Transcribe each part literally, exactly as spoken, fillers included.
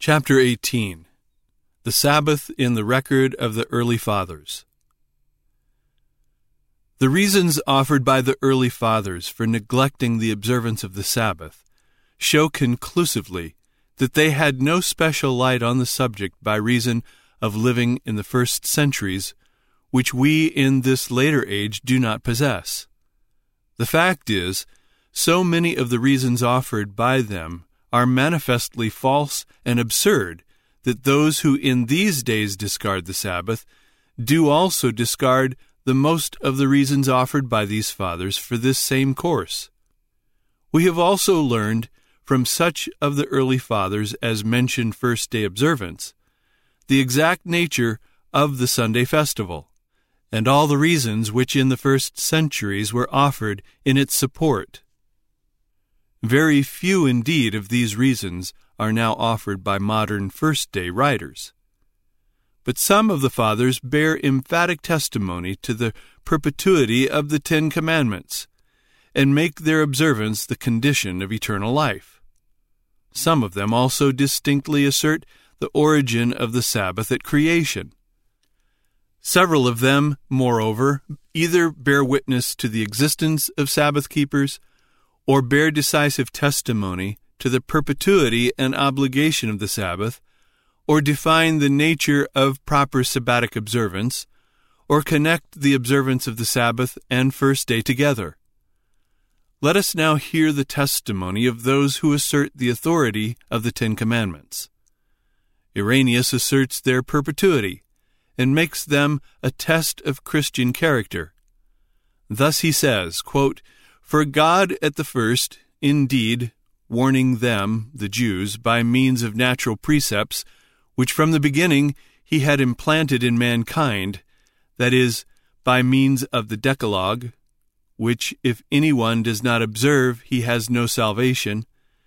Chapter eighteen. The Sabbath in the Record of the Early Fathers. The reasons offered by the early fathers for neglecting the observance of the Sabbath show conclusively that they had no special light on the subject by reason of living in the first centuries, which we in this later age do not possess. The fact is, so many of the reasons offered by them are manifestly false and absurd that those who in these days discard the Sabbath do also discard the most of the reasons offered by these fathers for this same course. We have also learned from such of the early fathers as mentioned first-day observance the exact nature of the Sunday festival, and all the reasons which in the first centuries were offered in its support. Very few indeed of these reasons are now offered by modern first-day writers. But some of the fathers bear emphatic testimony to the perpetuity of the Ten Commandments, and make their observance the condition of eternal life. Some of them also distinctly assert the origin of the Sabbath at creation. Several of them, moreover, either bear witness to the existence of Sabbath keepers, or bear decisive testimony to the perpetuity and obligation of the Sabbath, or define the nature of proper Sabbatic observance, or connect the observance of the Sabbath and first day together. Let us now hear the testimony of those who assert the authority of the Ten Commandments. Irenaeus asserts their perpetuity, and makes them a test of Christian character. Thus he says, quote, "For God at the first, indeed, warning them, the Jews, by means of natural precepts, which from the beginning he had implanted in mankind, that is, by means of the Decalogue, which if anyone does not observe he has no salvation,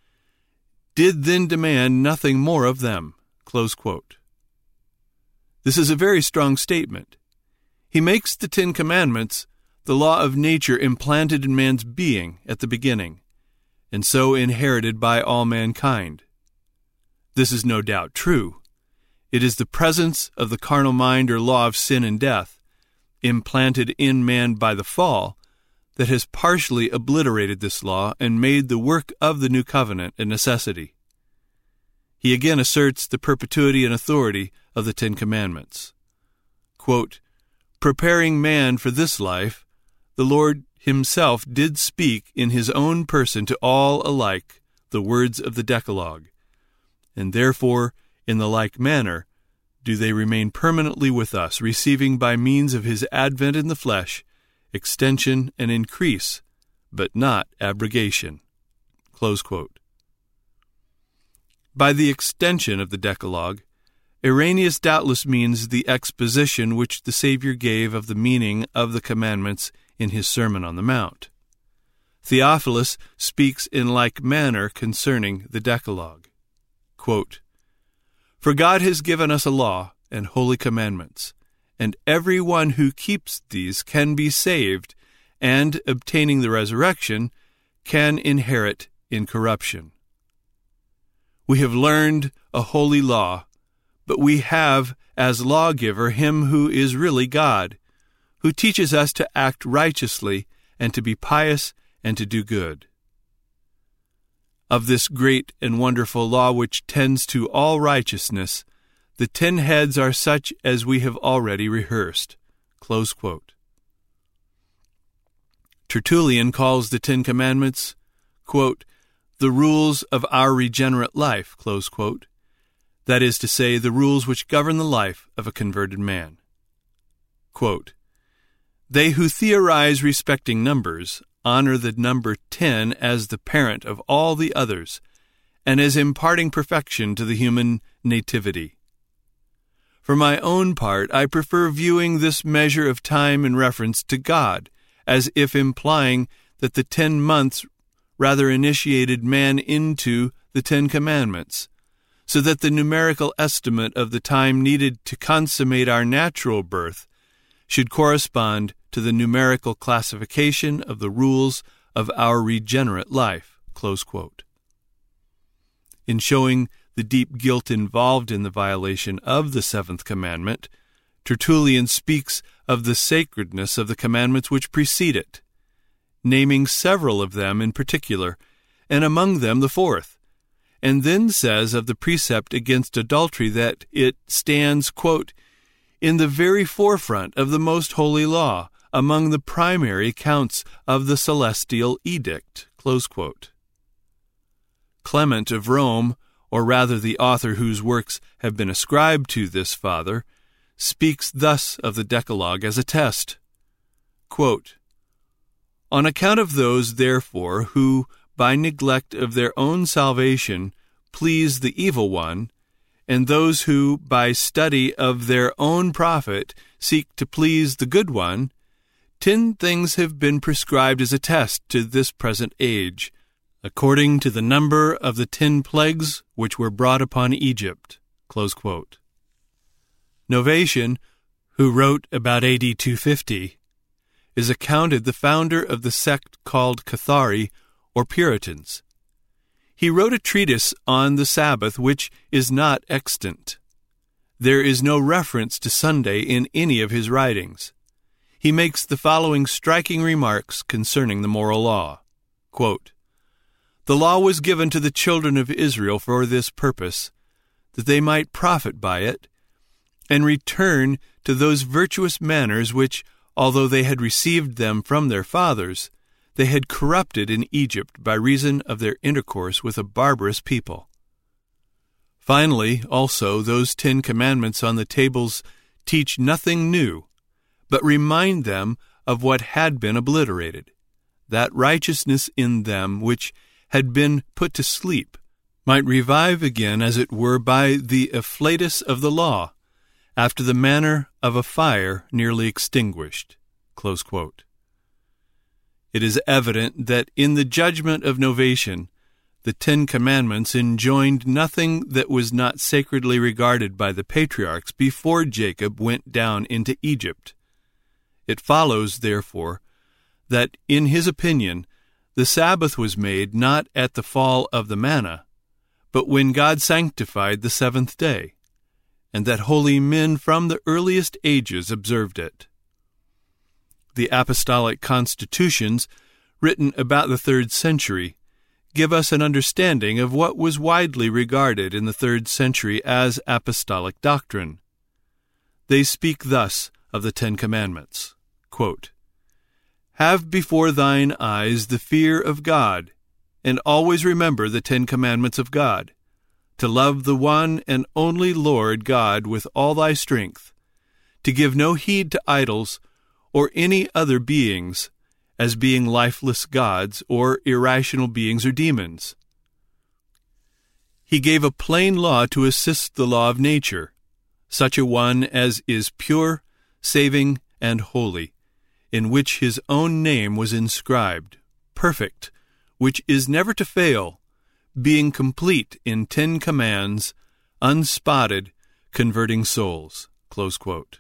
did then demand nothing more of them." Close quote. This is a very strong statement. He makes the Ten Commandments the law of nature implanted in man's being at the beginning, and so inherited by all mankind. This is no doubt true. It is the presence of the carnal mind or law of sin and death, implanted in man by the fall, that has partially obliterated this law and made the work of the new covenant a necessity. He again asserts the perpetuity and authority of the Ten Commandments. Quote, "Preparing man for this life, the Lord himself did speak in his own person to all alike the words of the Decalogue, and therefore, in the like manner, do they remain permanently with us, receiving by means of his advent in the flesh, extension and increase, but not abrogation." Close quote. By the extension of the Decalogue, Irenaeus doubtless means the exposition which the Savior gave of the meaning of the commandments in his Sermon on the Mount. Theophilus speaks in like manner concerning the Decalogue. Quote, "For God has given us a law and holy commandments, and every one who keeps these can be saved, and, obtaining the resurrection, can inherit incorruption." We have learned a holy law, but we have as lawgiver him who is really God, who teaches us to act righteously and to be pious and to do good. Of this great and wonderful law which tends to all righteousness, the ten heads are such as we have already rehearsed. Close quote. Tertullian calls the Ten Commandments, quote, "the rules of our regenerate life," close quote. That is to say, the rules which govern the life of a converted man. Quote, "They who theorize respecting numbers honor the number ten as the parent of all the others, and as imparting perfection to the human nativity. For my own part, I prefer viewing this measure of time in reference to God, as if implying that the ten months rather initiated man into the Ten Commandments, so that the numerical estimate of the time needed to consummate our natural birth should correspond to the numerical classification of the rules of our regenerate life." Close quote. In showing the deep guilt involved in the violation of the seventh commandment, Tertullian speaks of the sacredness of the commandments which precede it, naming several of them in particular, and among them the fourth, and then says of the precept against adultery that it stands, quote, in the very forefront of the most holy law, among the primary counts of the celestial edict, close quote. Clement of Rome, or rather the author whose works have been ascribed to this father, speaks thus of the Decalogue as a test. Quote, on account of those, therefore, who, by neglect of their own salvation, please the evil one, and those who, by study of their own profit, seek to please the good one, ten things have been prescribed as a test to this present age, according to the number of the ten plagues which were brought upon Egypt. Close quote. Novatian, who wrote about A D two fifty, is accounted the founder of the sect called Cathari, or Puritans. He wrote a treatise on the Sabbath which is not extant. There is no reference to Sunday in any of his writings. He makes the following striking remarks concerning the moral law. Quote, the law was given to the children of Israel for this purpose, that they might profit by it, and return to those virtuous manners which, although they had received them from their fathers, they had corrupted in Egypt by reason of their intercourse with a barbarous people. Finally, also, those Ten Commandments on the tables teach nothing new, but remind them of what had been obliterated, that righteousness in them which had been put to sleep might revive again, as it were, by the afflatus of the law, after the manner of a fire nearly extinguished. Close quote. It is evident that in the judgment of Novatian, the Ten Commandments enjoined nothing that was not sacredly regarded by the patriarchs before Jacob went down into Egypt. It follows, therefore, that in his opinion, the Sabbath was made not at the fall of the manna, but when God sanctified the seventh day, and that holy men from the earliest ages observed it. The apostolic constitutions, written about the third century, give us an understanding of what was widely regarded in the third century as apostolic doctrine. They speak thus of the Ten Commandments. Quote, have before thine eyes the fear of God, and always remember the Ten Commandments of God, to love the one and only Lord God with all thy strength, to give no heed to idols or any other beings, as being lifeless gods or irrational beings or demons. He gave a plain law to assist the law of nature, such a one as is pure, saving, and holy, in which his own name was inscribed, perfect, which is never to fail, being complete in ten commands, unspotted, converting souls. Close quote.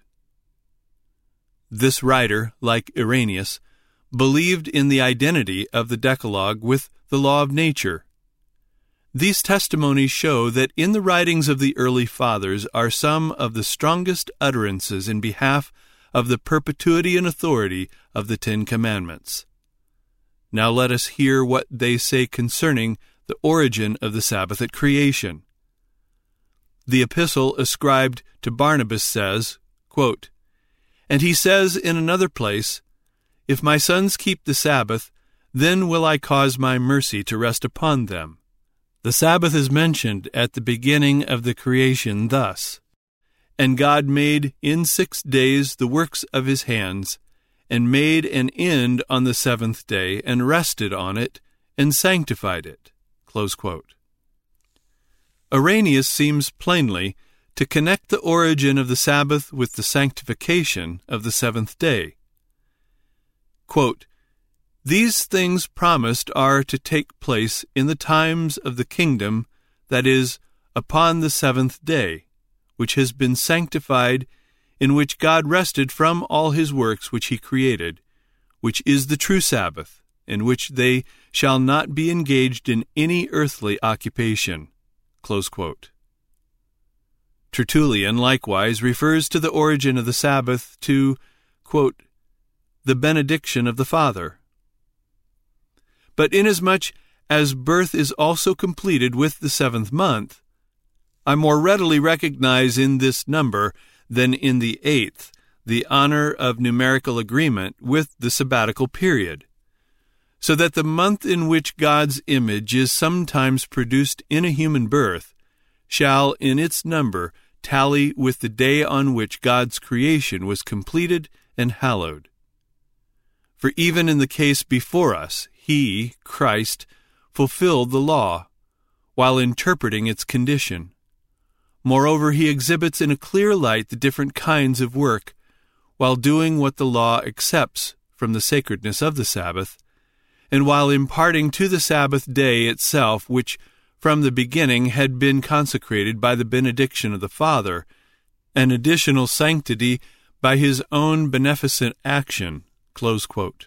This writer, like Irenaeus, believed in the identity of the Decalogue with the law of nature. These testimonies show that in the writings of the early fathers are some of the strongest utterances in behalf of the perpetuity and authority of the Ten Commandments. Now let us hear what they say concerning the origin of the Sabbath at creation. The epistle ascribed to Barnabas says, quote, and he says in another place, if my sons keep the Sabbath, then will I cause my mercy to rest upon them. The Sabbath is mentioned at the beginning of the creation thus, and God made in six days the works of his hands, and made an end on the seventh day, and rested on it, and sanctified it. Close quote. Irenaeus seems plainly to connect the origin of the Sabbath with the sanctification of the seventh day. Quote, these things promised are to take place in the times of the kingdom, that is, upon the seventh day, which has been sanctified, in which God rested from all his works which he created, which is the true Sabbath, in which they shall not be engaged in any earthly occupation. Close quote. Tertullian likewise refers to the origin of the Sabbath to, quote, the benediction of the Father. But inasmuch as birth is also completed with the seventh month, I more readily recognize in this number than in the eighth the honor of numerical agreement with the sabbatical period, so that the month in which God's image is sometimes produced in a human birth shall in its number tally with the day on which God's creation was completed and hallowed. For even in the case before us, he, Christ, fulfilled the law, while interpreting its condition. Moreover, he exhibits in a clear light the different kinds of work, while doing what the law accepts from the sacredness of the Sabbath, and while imparting to the Sabbath day itself, which from the beginning had been consecrated by the benediction of the Father, an additional sanctity by his own beneficent action. Close quote.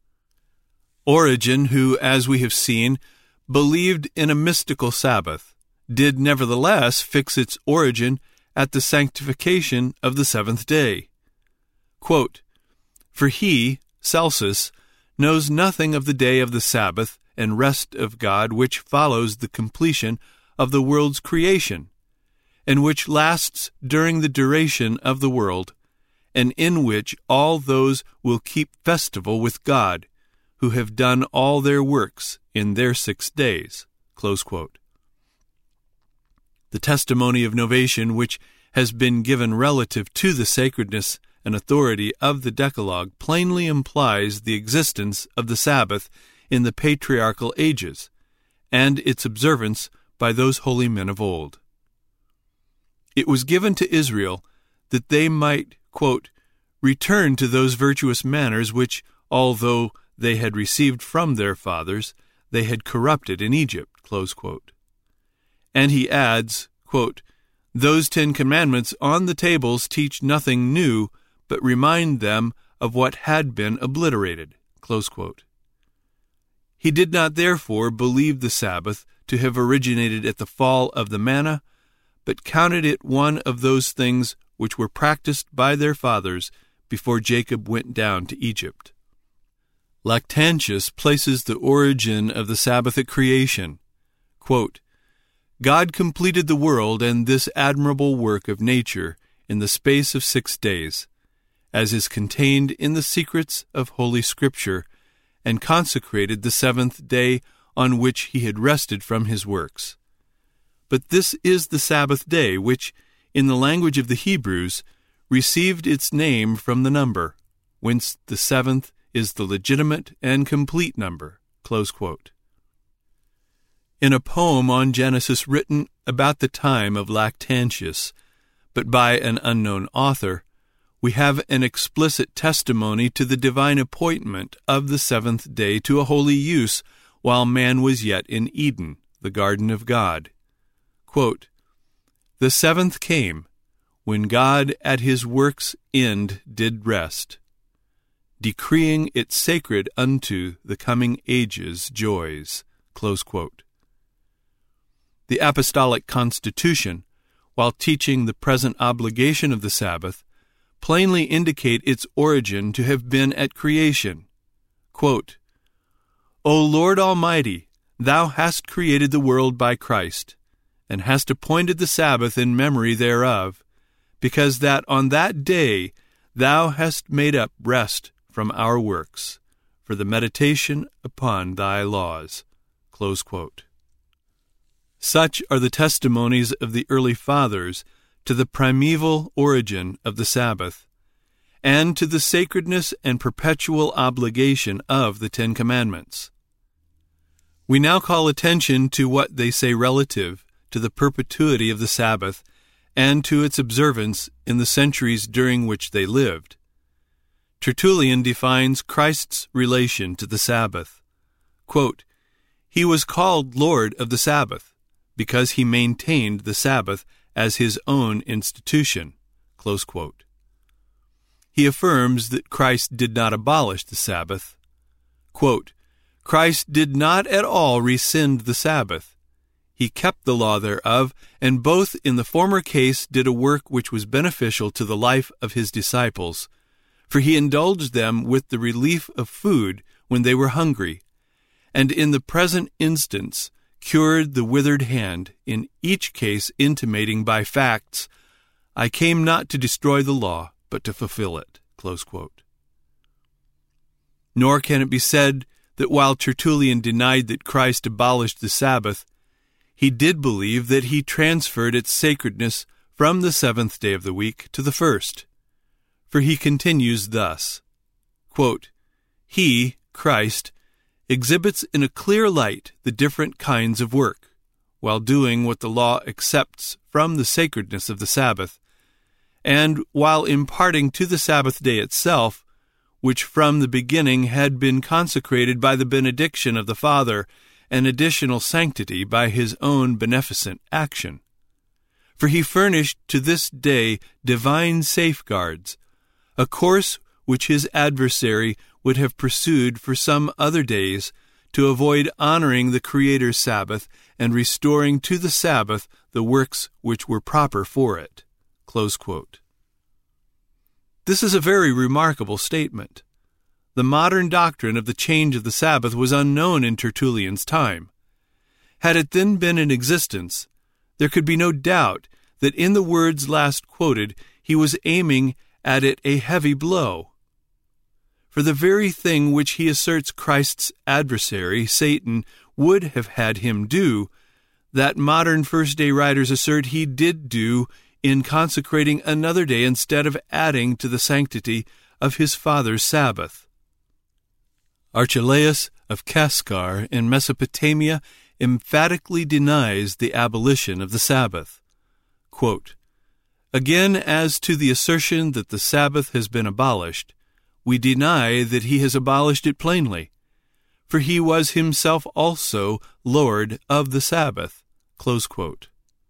Origen, who, as we have seen, believed in a mystical Sabbath, did nevertheless fix its origin at the sanctification of the seventh day. Quote, for he, Celsus, knows nothing of the day of the Sabbath and rest of God which follows the completion of the world's creation, and which lasts during the duration of the world, and in which all those will keep festival with God, who have done all their works in their six days. Close quote. The testimony of novation which has been given relative to the sacredness and authority of the Decalogue plainly implies the existence of the Sabbath in the patriarchal ages, and its observance by those holy men of old. It was given to Israel that they might, quote, return to those virtuous manners which, although they had received from their fathers, they had corrupted in Egypt. Close quote. And he adds, quote, those Ten Commandments on the tables teach nothing new, but remind them of what had been obliterated. Close quote. He did not therefore believe the Sabbath to have originated at the fall of the manna, but counted it one of those things which were practiced by their fathers before Jacob went down to Egypt. Lactantius places the origin of the Sabbath at creation. Quote, God completed the world and this admirable work of nature in the space of six days, as is contained in the secrets of Holy Scripture, and consecrated the seventh day on which he had rested from his works. But this is the Sabbath day, which, in the language of the Hebrews, received its name from the number, whence the seventh is the legitimate and complete number. Close quote. In a poem on Genesis written about the time of Lactantius, but by an unknown author, we have an explicit testimony to the divine appointment of the seventh day to a holy use while man was yet in Eden, the garden of God. Quote, the seventh came, when God at his work's end did rest, decreeing it sacred unto the coming age's joys. Close quote. The Apostolic Constitution, while teaching the present obligation of the Sabbath, plainly indicate its origin to have been at creation. Quote, O Lord Almighty, thou hast created the world by Christ, and hast appointed the Sabbath in memory thereof, because that on that day thou hast made up rest from our works, for the meditation upon thy laws. Close quote. Such are the testimonies of the early fathers to the primeval origin of the Sabbath, and to the sacredness and perpetual obligation of the Ten Commandments. We now call attention to what they say relative to the perpetuity of the Sabbath and to its observance in the centuries during which they lived. Tertullian defines Christ's relation to the Sabbath. Quote, he was called Lord of the Sabbath, because he maintained the Sabbath as his own institution. Close quote. He affirms that Christ did not abolish the Sabbath. Quote, Christ did not at all rescind the Sabbath. He kept the law thereof, and both in the former case did a work which was beneficial to the life of his disciples. For he indulged them with the relief of food when they were hungry, and in the present instance cured the withered hand, in each case intimating by facts, I came not to destroy the law, but to fulfill it. Close quote. Nor can it be said that while Tertullian denied that Christ abolished the Sabbath, he did believe that he transferred its sacredness from the seventh day of the week to the first. For he continues thus, quote, He, Christ, exhibits in a clear light the different kinds of work, while doing what the law accepts from the sacredness of the Sabbath, and while imparting to the Sabbath day itself, which from the beginning had been consecrated by the benediction of the Father, an additional sanctity by his own beneficent action. For he furnished to this day divine safeguards, a course which his adversary would have pursued for some other days, to avoid honoring the Creator's Sabbath and restoring to the Sabbath the works which were proper for it. Close quote. This is a very remarkable statement. The modern doctrine of the change of the Sabbath was unknown in Tertullian's time. Had it then been in existence, there could be no doubt that in the words last quoted he was aiming at it a heavy blow. For the very thing which he asserts Christ's adversary, Satan, would have had him do, that modern first-day writers assert he did do in consecrating another day instead of adding to the sanctity of his Father's Sabbath. Archelaus of Kaskar in Mesopotamia emphatically denies the abolition of the Sabbath. Quote, Again, as to the assertion that the Sabbath has been abolished, we deny that he has abolished it plainly, for he was himself also Lord of the Sabbath. Close quote.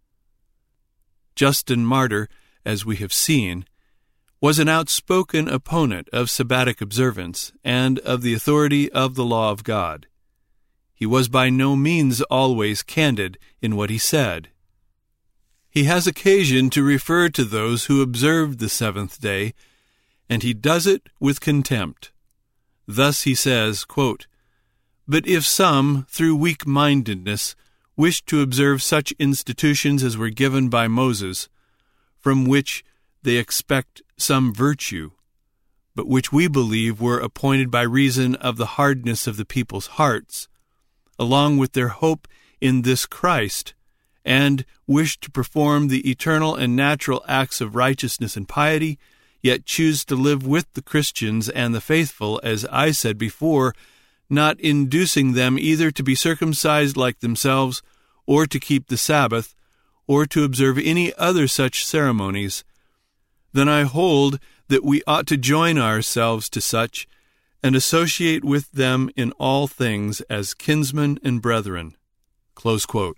Justin Martyr, as we have seen, was an outspoken opponent of Sabbatic observance and of the authority of the law of God. He was by no means always candid in what he said. He has occasion to refer to those who observed the seventh day, and he does it with contempt. Thus he says, quote, But if some, through weak-mindedness, wished to observe such institutions as were given by Moses, from which they expect some virtue, but which we believe were appointed by reason of the hardness of the people's hearts, along with their hope in this Christ, and wish to perform the eternal and natural acts of righteousness and piety, yet choose to live with the Christians and the faithful, as I said before, not inducing them either to be circumcised like themselves, or to keep the Sabbath, or to observe any other such ceremonies, then I hold that we ought to join ourselves to such, and associate with them in all things as kinsmen and brethren. Close quote.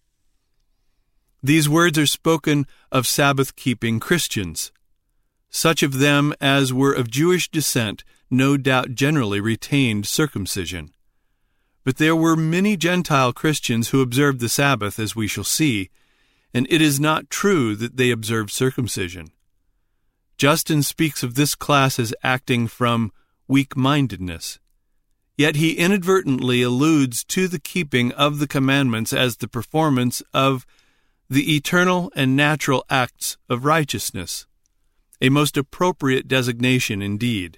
These words are spoken of Sabbath-keeping Christians. Such of them as were of Jewish descent no doubt generally retained circumcision. But there were many Gentile Christians who observed the Sabbath, as we shall see, and it is not true that they observed circumcision. Justin speaks of this class as acting from weak-mindedness. Yet he inadvertently alludes to the keeping of the commandments as the performance of the eternal and natural acts of righteousness, a most appropriate designation indeed.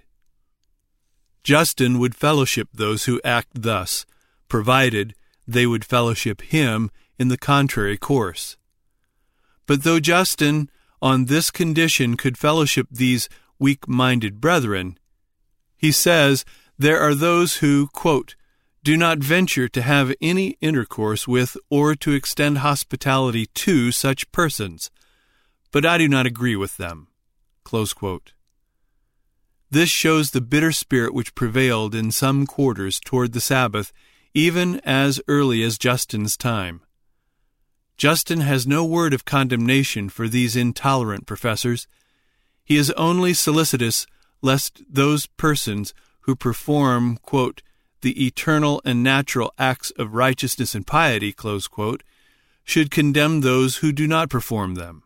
Justin would fellowship those who act thus, provided they would fellowship him in the contrary course. But though Justin, on this condition, could fellowship these weak-minded brethren, he says there are those who, quote, do not venture to have any intercourse with or to extend hospitality to such persons, but I do not agree with them. Close quote. This shows the bitter spirit which prevailed in some quarters toward the Sabbath, even as early as Justin's time. Justin has no word of condemnation for these intolerant professors. He is only solicitous lest those persons who perform, quote, the eternal and natural acts of righteousness and piety, close quote, should condemn those who do not perform them.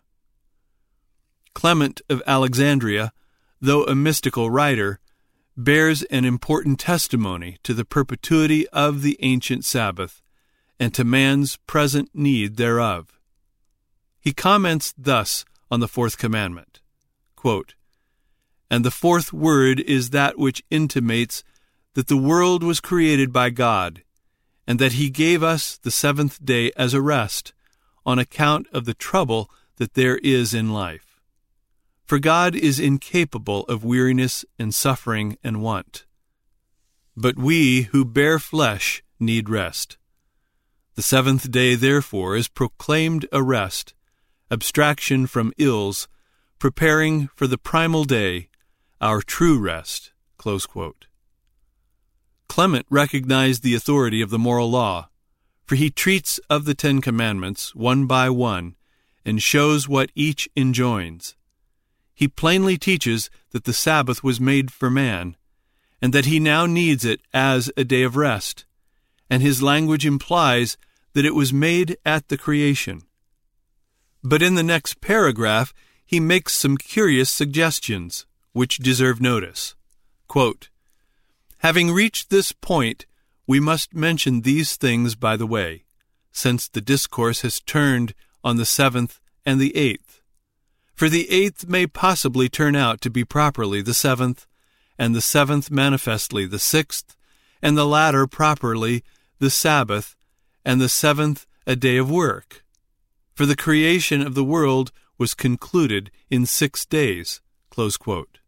Clement of Alexandria, though a mystical writer, bears an important testimony to the perpetuity of the ancient Sabbath and to man's present need thereof. He comments thus on the fourth commandment, quote, "And the fourth word is that which intimates that the world was created by God, and that he gave us the seventh day as a rest, on account of the trouble that there is in life. For God is incapable of weariness and suffering and want. But we who bear flesh need rest. The seventh day, therefore, is proclaimed a rest, abstraction from ills, preparing for the primal day, our true rest." Close quote. Clement recognized the authority of the moral law, for he treats of the Ten Commandments one by one and shows what each enjoins. He plainly teaches that the Sabbath was made for man, and that he now needs it as a day of rest, and his language implies that it was made at the creation. But in the next paragraph, he makes some curious suggestions, which deserve notice. Quote, "Having reached this point, we must mention these things by the way, since the discourse has turned on the seventh and the eighth. For the eighth may possibly turn out to be properly the seventh, and the seventh manifestly the sixth, and the latter properly the Sabbath, and the seventh a day of work. For the creation of the world was concluded in six days." Close quote.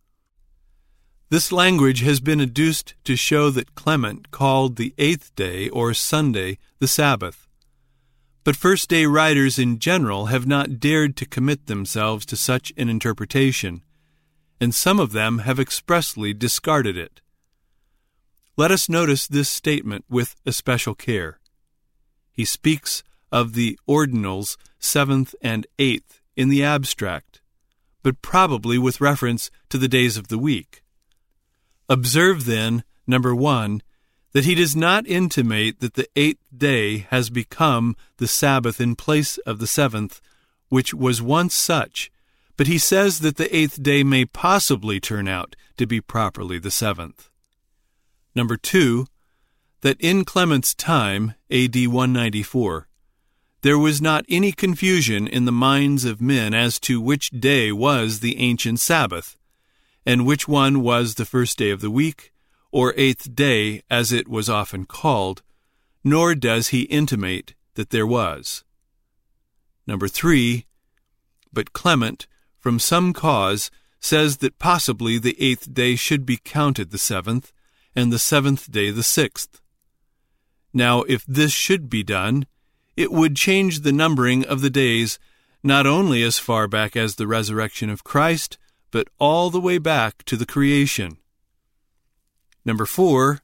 This language has been adduced to show that Clement called the eighth day, or Sunday, the Sabbath. But first-day writers in general have not dared to commit themselves to such an interpretation, and some of them have expressly discarded it. Let us notice this statement with especial care. He speaks of the ordinals seventh and eighth in the abstract, but probably with reference to the days of the week. Observe then, number one, that he does not intimate that the eighth day has become the Sabbath in place of the seventh, which was once such, but he says that the eighth day may possibly turn out to be properly the seventh. Number two, that in Clement's time, A D one ninety-four, there was not any confusion in the minds of men as to which day was the ancient Sabbath, and which one was the first day of the week, or eighth day, as it was often called, nor does he intimate that there was. Number three, but Clement, from some cause, says that possibly the eighth day should be counted the seventh, and the seventh day the sixth. Now, if this should be done, it would change the numbering of the days, not only as far back as the resurrection of Christ, but all the way back to the creation. Number four,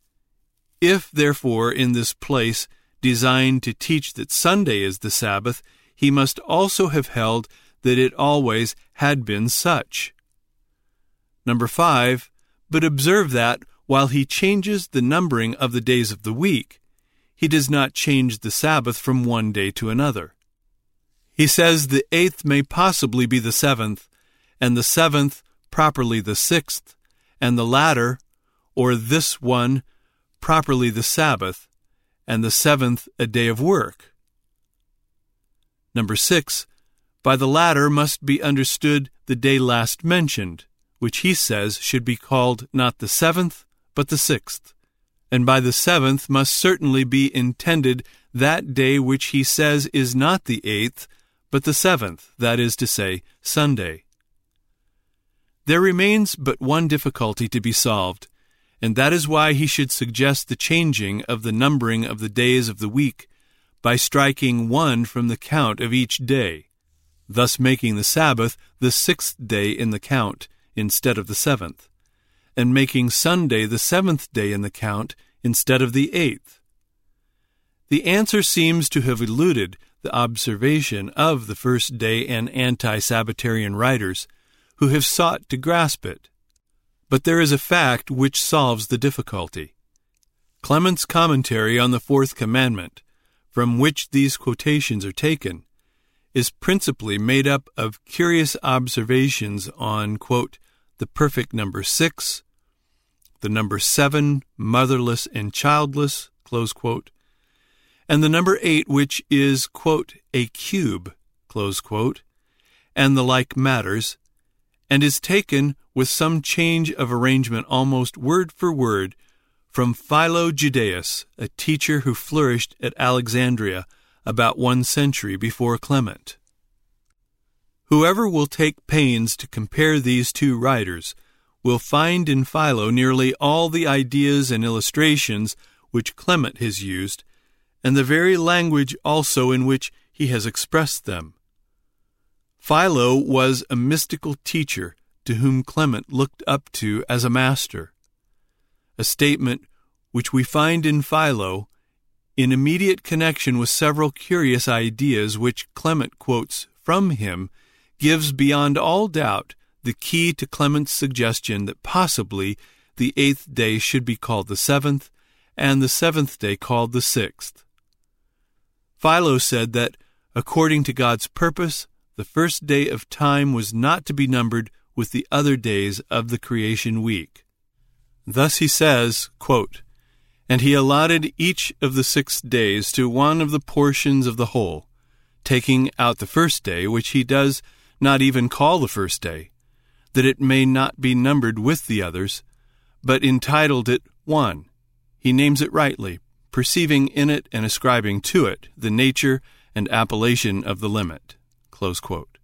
if therefore in this place designed to teach that Sunday is the Sabbath, he must also have held that it always had been such. Number five, but observe that while he changes the numbering of the days of the week, he does not change the Sabbath from one day to another. He says the eighth may possibly be the seventh, and the seventh properly the sixth, and the latter, or this one, properly the Sabbath, and the seventh a day of work. Number six, by the latter must be understood the day last mentioned, which he says should be called not the seventh, but the sixth. And by the seventh must certainly be intended that day which he says is not the eighth, but the seventh, that is to say, Sunday. There remains but one difficulty to be solved, and that is why he should suggest the changing of the numbering of the days of the week by striking one from the count of each day, thus making the Sabbath the sixth day in the count instead of the seventh, and making Sunday the seventh day in the count instead of the eighth. The answer seems to have eluded the observation of the first-day and anti-Sabbatarian writers, who have sought to grasp it. But there is a fact which solves the difficulty. Clement's commentary on the fourth commandment, from which these quotations are taken, is principally made up of curious observations on, quote, the perfect number six, the number seven, motherless and childless, close quote, and the number eight, which is, quote, a cube, close quote, and the like matters, and is taken with some change of arrangement almost word for word from Philo Judaeus, a teacher who flourished at Alexandria about one century before Clement. Whoever will take pains to compare these two writers will find in Philo nearly all the ideas and illustrations which Clement has used, and the very language also in which he has expressed them. Philo was a mystical teacher to whom Clement looked up to as a master, a statement which we find in Philo in immediate connection with several curious ideas which Clement quotes from him, gives beyond all doubt the key to Clement's suggestion that possibly the eighth day should be called the seventh, and the seventh day called the sixth. Philo said that, according to God's purpose, the first day of time was not to be numbered with the other days of the creation week. Thus he says, quote, and he allotted each of the six days to one of the portions of the whole, taking out the first day, which he does not even call the first day, that it may not be numbered with the others, but entitled it one. He names it rightly, perceiving in it and ascribing to it the nature and appellation of the limit. Close quote.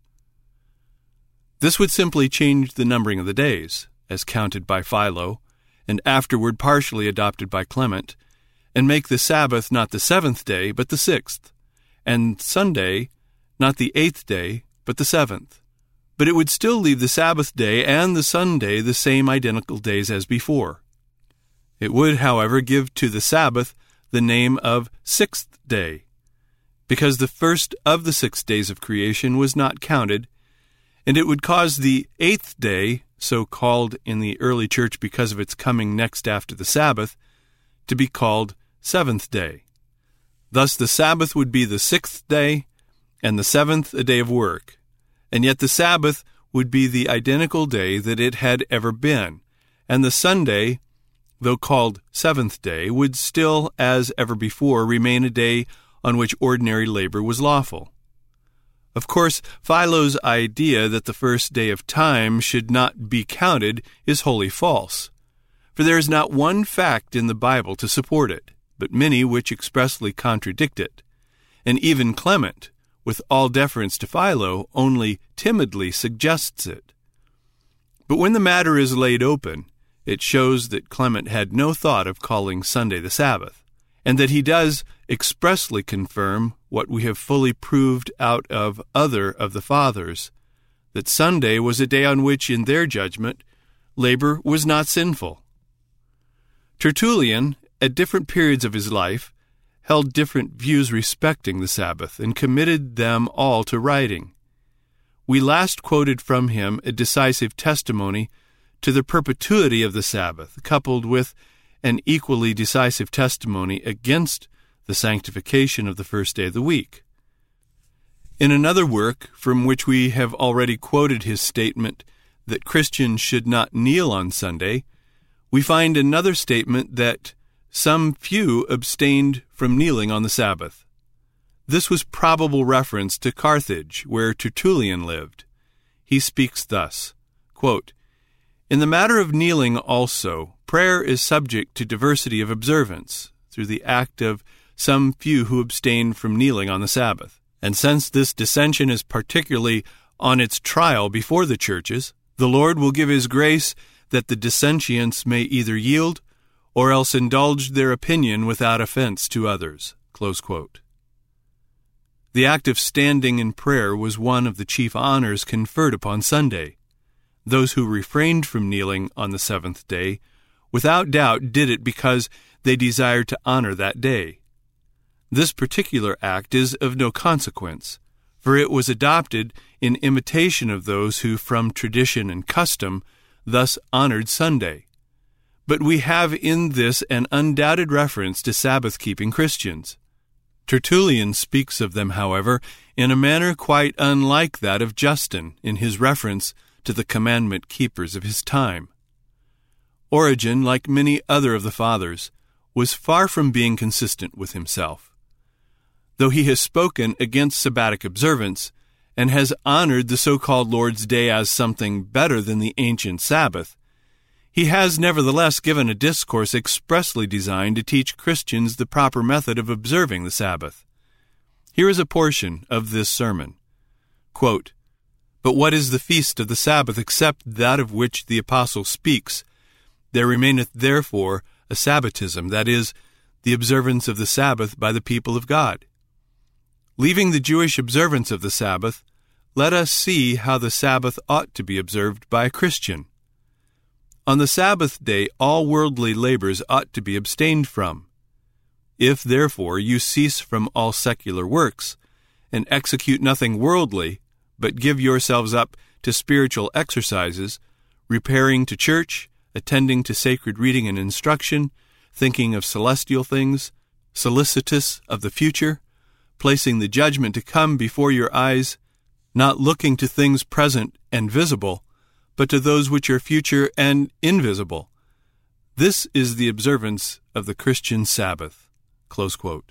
This would simply change the numbering of the days, as counted by Philo, and afterward partially adopted by Clement, and make the Sabbath not the seventh day, but the sixth, and Sunday not the eighth day, but the seventh. But it would still leave the Sabbath day and the Sunday the same identical days as before. It would, however, give to the Sabbath the name of sixth day, because the first of the six days of creation was not counted, and it would cause the eighth day, so called in the early church because of its coming next after the Sabbath, to be called seventh day. Thus the Sabbath would be the sixth day, and the seventh a day of work, and yet the Sabbath would be the identical day that it had ever been, and the Sunday, though called seventh day, would still, as ever before, remain a day on which ordinary labor was lawful. Of course, Philo's idea that the first day of time should not be counted is wholly false, for there is not one fact in the Bible to support it, but many which expressly contradict it, and even Clement, with all deference to Philo, only timidly suggests it. But when the matter is laid open, it shows that Clement had no thought of calling Sunday the Sabbath, and that he does expressly confirm what we have fully proved out of other of the fathers, that Sunday was a day on which, in their judgment, labor was not sinful. Tertullian, at different periods of his life, held different views respecting the Sabbath, and committed them all to writing. We last quoted from him a decisive testimony to the perpetuity of the Sabbath, coupled with an equally decisive testimony against the sanctification of the first day of the week. In another work, from which we have already quoted his statement that Christians should not kneel on Sunday, we find another statement that some few abstained from kneeling on the Sabbath. This was probable reference to Carthage, where Tertullian lived. He speaks thus, quote, in the matter of kneeling also, prayer is subject to diversity of observance, through the act of some few who abstain from kneeling on the Sabbath. And since this dissension is particularly on its trial before the churches, the Lord will give his grace that the dissentients may either yield or else indulge their opinion without offense to others. Close quote. The act of standing in prayer was one of the chief honors conferred upon Sunday. Those who refrained from kneeling on the seventh day, without doubt did it because they desired to honor that day. This particular act is of no consequence, for it was adopted in imitation of those who, from tradition and custom, thus honored Sunday. But we have in this an undoubted reference to Sabbath-keeping Christians. Tertullian speaks of them, however, in a manner quite unlike that of Justin in his reference to the commandment keepers of his time. Origen, like many other of the Fathers, was far from being consistent with himself. Though he has spoken against Sabbatic observance and has honored the so-called Lord's Day as something better than the ancient Sabbath, he has nevertheless given a discourse expressly designed to teach Christians the proper method of observing the Sabbath. Here is a portion of this sermon. Quote, "But what is the feast of the Sabbath except that of which the Apostle speaks? There remaineth therefore a Sabbatism, that is, the observance of the Sabbath by the people of God. Leaving the Jewish observance of the Sabbath, let us see how the Sabbath ought to be observed by a Christian. On the Sabbath day all worldly labors ought to be abstained from. If, therefore, you cease from all secular works, and execute nothing worldly, but give yourselves up to spiritual exercises, repairing to church, attending to sacred reading and instruction, thinking of celestial things, solicitous of the future, placing the judgment to come before your eyes, not looking to things present and visible, but to those which are future and invisible. This is the observance of the Christian Sabbath." Close quote.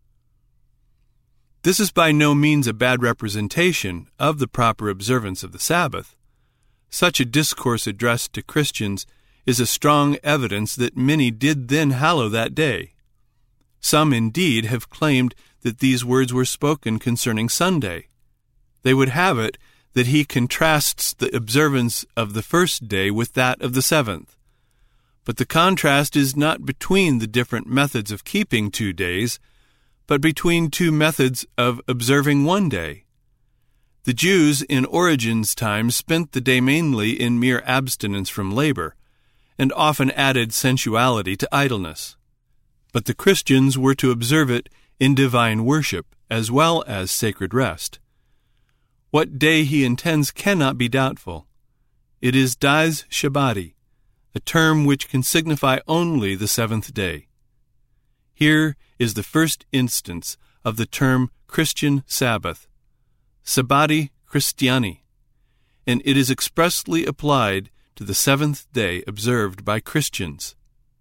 This is by no means a bad representation of the proper observance of the Sabbath. Such a discourse addressed to Christians is a strong evidence that many did then hallow that day. Some, indeed, have claimed that these words were spoken concerning Sunday. They would have it that he contrasts the observance of the first day with that of the seventh. But the contrast is not between the different methods of keeping two days, but between two methods of observing one day. The Jews in Origen's time spent the day mainly in mere abstinence from labor, and often added sensuality to idleness. But the Christians were to observe it in divine worship as well as sacred rest. What day he intends cannot be doubtful. It is Dies Shabbati, a term which can signify only the seventh day. Here is the first instance of the term Christian Sabbath, Sabbati Christiani, and it is expressly applied to the seventh day observed by Christians.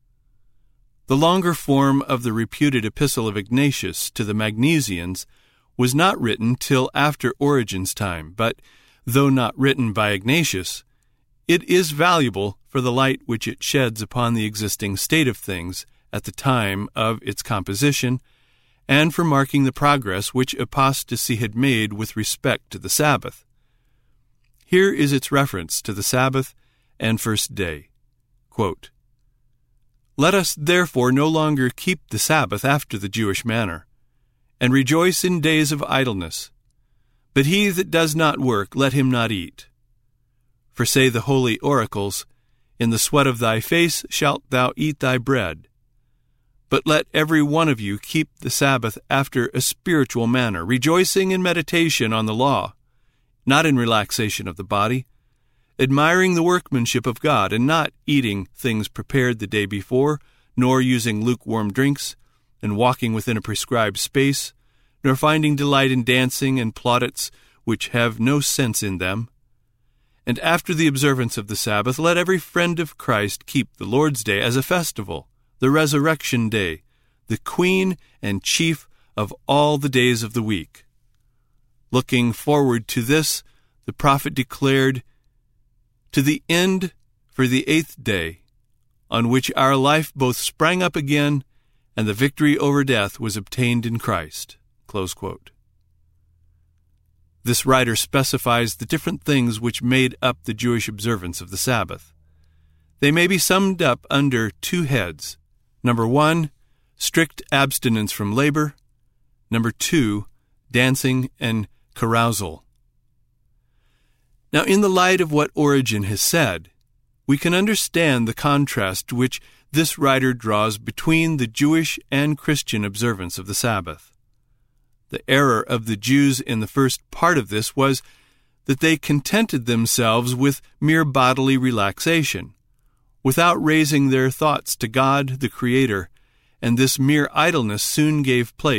The longer form of the reputed epistle of Ignatius to the Magnesians was not written till after Origen's time, but, though not written by Ignatius, it is valuable for the light which it sheds upon the existing state of things at the time of its composition, and for marking the progress which apostasy had made with respect to the Sabbath. Here is its reference to the Sabbath and first day. Quote, "Let us therefore no longer keep the Sabbath after the Jewish manner, and rejoice in days of idleness. But he that does not work, let him not eat. For say the holy oracles, in the sweat of thy face shalt thou eat thy bread. But let every one of you keep the Sabbath after a spiritual manner, rejoicing in meditation on the law, not in relaxation of the body, admiring the workmanship of God, and not eating things prepared the day before, nor using lukewarm drinks, and walking within a prescribed space, nor finding delight in dancing and plaudits which have no sense in them. And after the observance of the Sabbath, let every friend of Christ keep the Lord's Day as a festival, the resurrection day, the queen and chief of all the days of the week." Looking forward to this, the prophet declared, "To the end for the eighth day, on which our life both sprang up again, and the victory over death was obtained in Christ." Close quote. This writer specifies the different things which made up the Jewish observance of the Sabbath. They may be summed up under two heads. Number one, strict abstinence from labor. Number two, dancing and carousal. Now, in the light of what Origen has said, we can understand the contrast which this writer draws between the Jewish and Christian observance of the Sabbath. The error of the Jews in the first part of this was that they contented themselves with mere bodily relaxation, without raising their thoughts to God the Creator, and this mere idleness soon gave place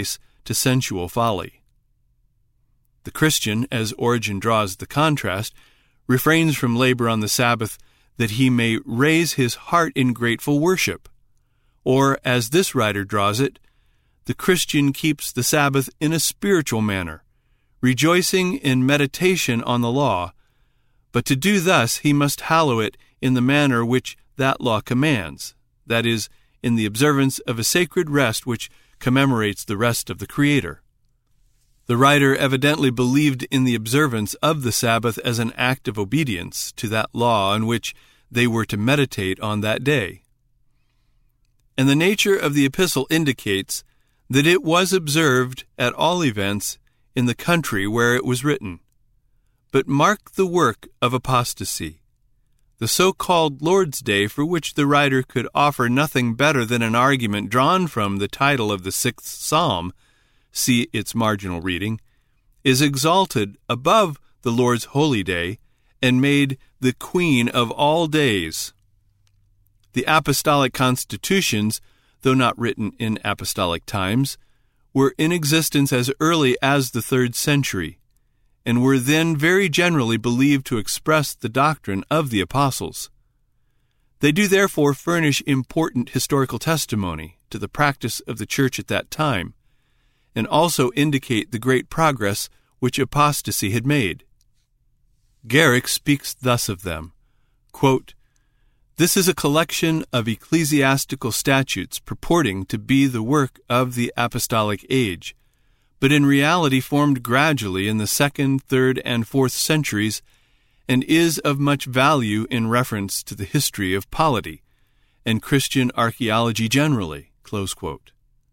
to sensual folly. The Christian, as Origen draws the contrast, refrains from labor on the Sabbath that he may raise his heart in grateful worship. Or, as this writer draws it, the Christian keeps the Sabbath in a spiritual manner, rejoicing in meditation on the law, but to do thus he must hallow it in the manner which that law commands, that is, in the observance of a sacred rest which commemorates the rest of the Creator. The writer evidently believed in the observance of the Sabbath as an act of obedience to that law on which they were to meditate on that day. And the nature of the epistle indicates that it was observed, at all events, in the country where it was written. But mark the work of apostasy. The so-called Lord's Day, for which the writer could offer nothing better than an argument drawn from the title of the sixth Psalm, see its marginal reading, is exalted above the Lord's holy day and made the queen of all days. The apostolic constitutions, though not written in apostolic times, were in existence as early as the third century, and were then very generally believed to express the doctrine of the apostles. They do therefore furnish important historical testimony to the practice of the church at that time, and also indicate the great progress which apostasy had made. Garrick speaks thus of them, quote, "This is a collection of ecclesiastical statutes purporting to be the work of the apostolic age, but in reality formed gradually in the second, third, and fourth centuries, and is of much value in reference to the history of polity and Christian archaeology generally." Close quote.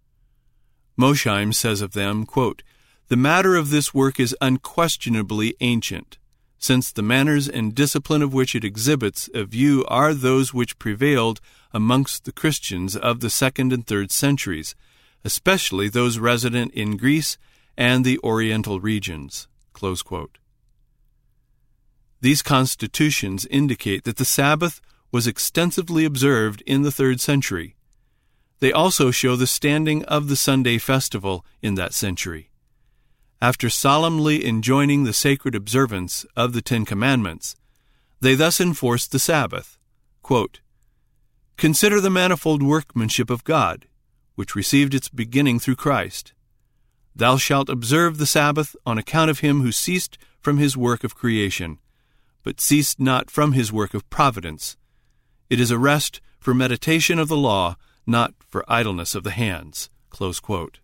Mosheim says of them, quote, "The matter of this work is unquestionably ancient, since the manners and discipline of which it exhibits a view are those which prevailed amongst the Christians of the second and third centuries, especially those resident in Greece and the Oriental regions." Close quote. These constitutions indicate that the Sabbath was extensively observed in the third century. They also show the standing of the Sunday festival in that century. After solemnly enjoining the sacred observance of the Ten Commandments, they thus enforced the Sabbath. Quote, "Consider the manifold workmanship of God, which received its beginning through Christ. Thou shalt observe the Sabbath on account of him who ceased from his work of creation, but ceased not from his work of providence. It is a rest for meditation of the law, not for idleness of the hands." Close quote.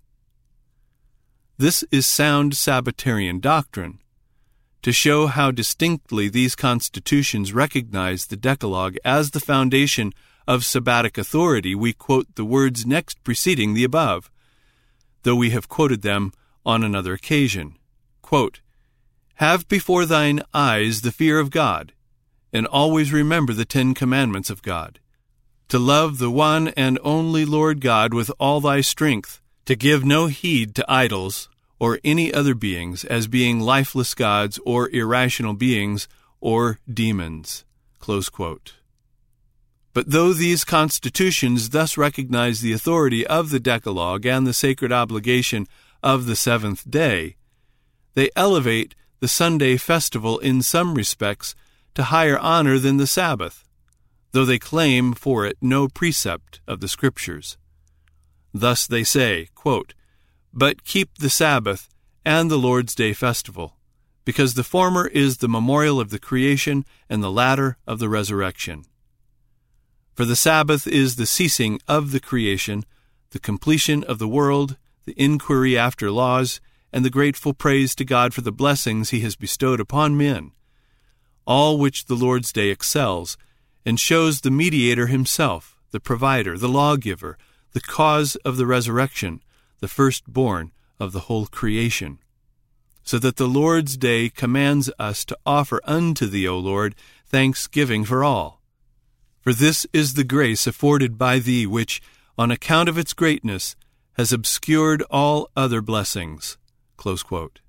This is sound Sabbatarian doctrine. To show how distinctly these constitutions recognize the Decalogue as the foundation of sabbatic authority, we quote the words next preceding the above, though we have quoted them on another occasion. Quote, "Have before thine eyes the fear of God, and always remember the Ten Commandments of God, to love the one and only Lord God with all thy strength, to give no heed to idols or any other beings as being lifeless gods or irrational beings or demons." Close quote. But though these constitutions thus recognize the authority of the Decalogue and the sacred obligation of the seventh day, they elevate the Sunday festival in some respects to higher honor than the Sabbath, though they claim for it no precept of the Scriptures. Thus they say, quote, "But keep the Sabbath and the Lord's Day festival, because the former is the memorial of the creation and the latter of the resurrection. For the Sabbath is the ceasing of the creation, the completion of the world, the inquiry after laws, and the grateful praise to God for the blessings he has bestowed upon men, all which the Lord's Day excels, and shows the mediator himself, the provider, the lawgiver, the cause of the resurrection, the firstborn of the whole creation. So that the Lord's Day commands us to offer unto thee, O Lord, thanksgiving for all. For this is the grace afforded by thee, which, on account of its greatness, has obscured all other blessings." Close quote.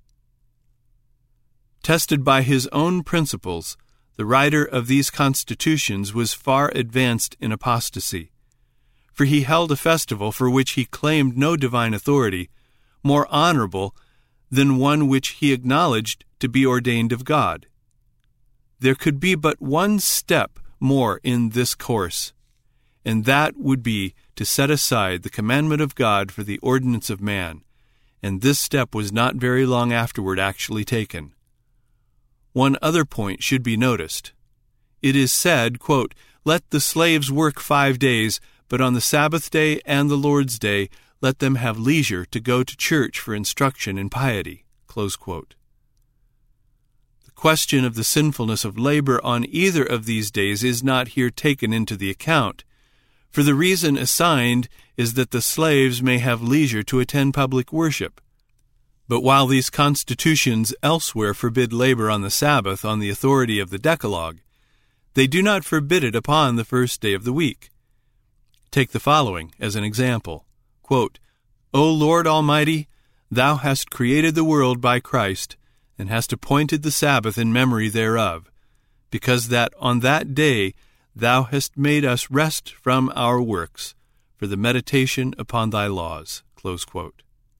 Tested by his own principles, the writer of these constitutions was far advanced in apostasy, for he held a festival for which he claimed no divine authority, more honorable than one which he acknowledged to be ordained of God. There could be but one step more in this course, and that would be to set aside the commandment of God for the ordinance of man, and this step was not very long afterward actually taken. One other point should be noticed. It is said, quote, "Let the slaves work five days, but on the Sabbath day and the Lord's day let them have leisure to go to church for instruction in piety." Close quote. The question of the sinfulness of labor on either of these days is not here taken into the account, for the reason assigned is that the slaves may have leisure to attend public worship. But while these constitutions elsewhere forbid labor on the Sabbath on the authority of the Decalogue, they do not forbid it upon the first day of the week. Take the following as an example. Quote, "O Lord Almighty, Thou hast created the world by Christ, and hast appointed the Sabbath in memory thereof, because that on that day Thou hast made us rest from our works, for the meditation upon Thy laws." Close quote.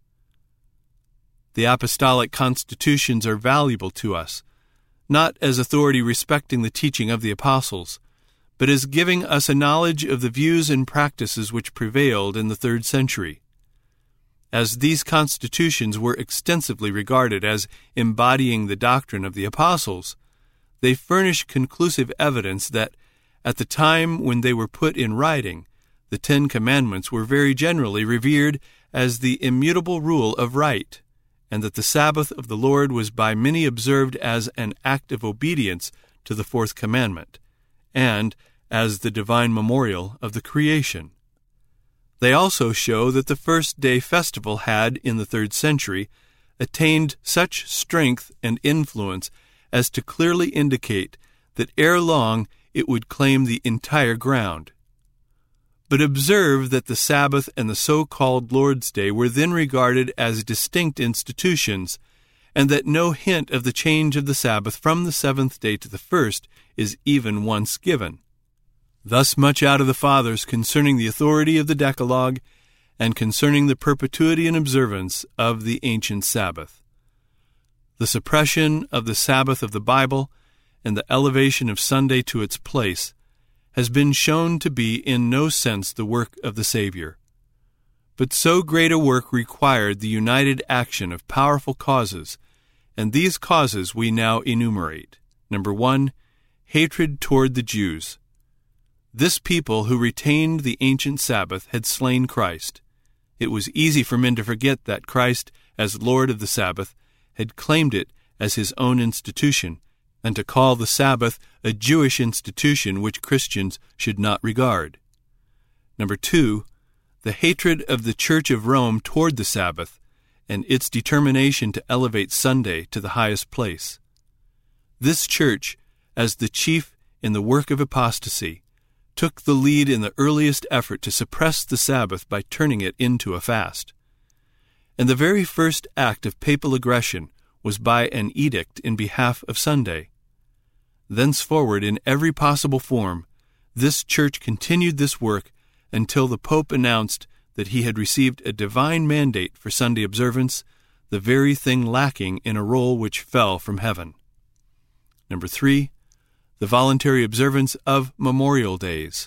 The apostolic constitutions are valuable to us, not as authority respecting the teaching of the apostles, but as giving us a knowledge of the views and practices which prevailed in the third century. As these constitutions were extensively regarded as embodying the doctrine of the apostles, they furnish conclusive evidence that, at the time when they were put in writing, the Ten Commandments were very generally revered as the immutable rule of right, and that the Sabbath of the Lord was by many observed as an act of obedience to the fourth commandment, and as the divine memorial of the creation. They also show that the first day festival had, in the third century, attained such strength and influence as to clearly indicate that ere long it would claim the entire ground. But observe that the Sabbath and the so-called Lord's Day were then regarded as distinct institutions, and that no hint of the change of the Sabbath from the seventh day to the first is even once given. Thus much out of the Fathers concerning the authority of the Decalogue, and concerning the perpetuity and observance of the ancient Sabbath. The suppression of the Sabbath of the Bible, and the elevation of Sunday to its place, has been shown to be in no sense the work of the Savior. But so great a work required the united action of powerful causes, and these causes we now enumerate. Number one, hatred toward the Jews. This people who retained the ancient Sabbath had slain Christ. It was easy for men to forget that Christ, as Lord of the Sabbath, had claimed it as his own institution, and to call the Sabbath a Jewish institution which Christians should not regard. Number two, the hatred of the Church of Rome toward the Sabbath, and its determination to elevate Sunday to the highest place. This church, as the chief in the work of apostasy, took the lead in the earliest effort to suppress the Sabbath by turning it into a fast. And the very first act of papal aggression was by an edict in behalf of Sunday. Thenceforward, in every possible form, this church continued this work until the Pope announced that he had received a divine mandate for Sunday observance, the very thing lacking in a roll which fell from heaven. Number three, the voluntary observance of memorial days.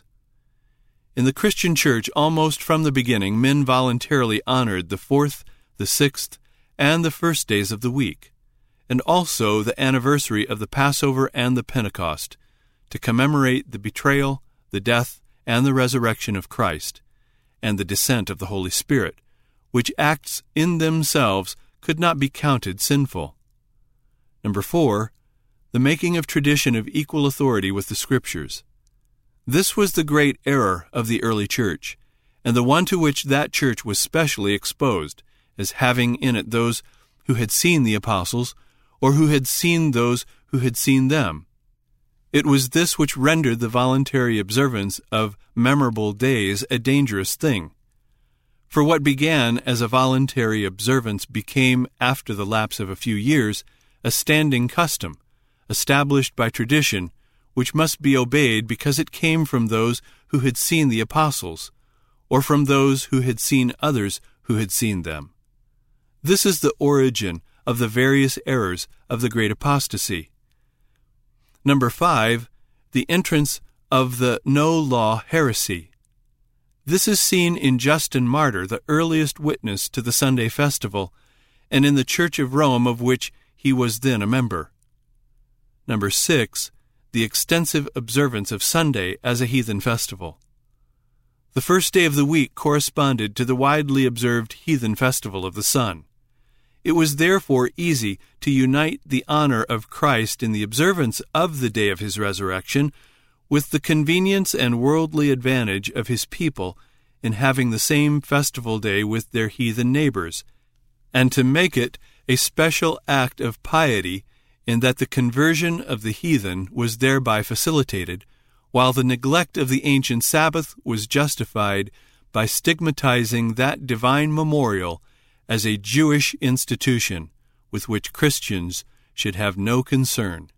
In the Christian church, almost from the beginning, men voluntarily honored the fourth, the sixth, and the first days of the week, and also the anniversary of the Passover and the Pentecost, to commemorate the betrayal, the death, and the resurrection of Christ, and the descent of the Holy Spirit, which acts in themselves could not be counted sinful. Number four, the making of tradition of equal authority with the Scriptures. This was the great error of the early church, and the one to which that church was specially exposed, as having in it those who had seen the apostles, or who had seen those who had seen them. It was this which rendered the voluntary observance of memorable days a dangerous thing. For what began as a voluntary observance became, after the lapse of a few years, a standing custom, established by tradition, which must be obeyed because it came from those who had seen the apostles, or from those who had seen others who had seen them. This is the origin of the various errors of the great apostasy. Number five, the entrance of the no-law heresy. This is seen in Justin Martyr, the earliest witness to the Sunday festival, and in the Church of Rome, of which he was then a member. Number six, the extensive observance of Sunday as a heathen festival. The first day of the week corresponded to the widely observed heathen festival of the sun. It was therefore easy to unite the honor of Christ in the observance of the day of his resurrection with the convenience and worldly advantage of his people in having the same festival day with their heathen neighbors, and to make it a special act of piety in that the conversion of the heathen was thereby facilitated, while the neglect of the ancient Sabbath was justified by stigmatizing that divine memorial as a Jewish institution with which Christians should have no concern.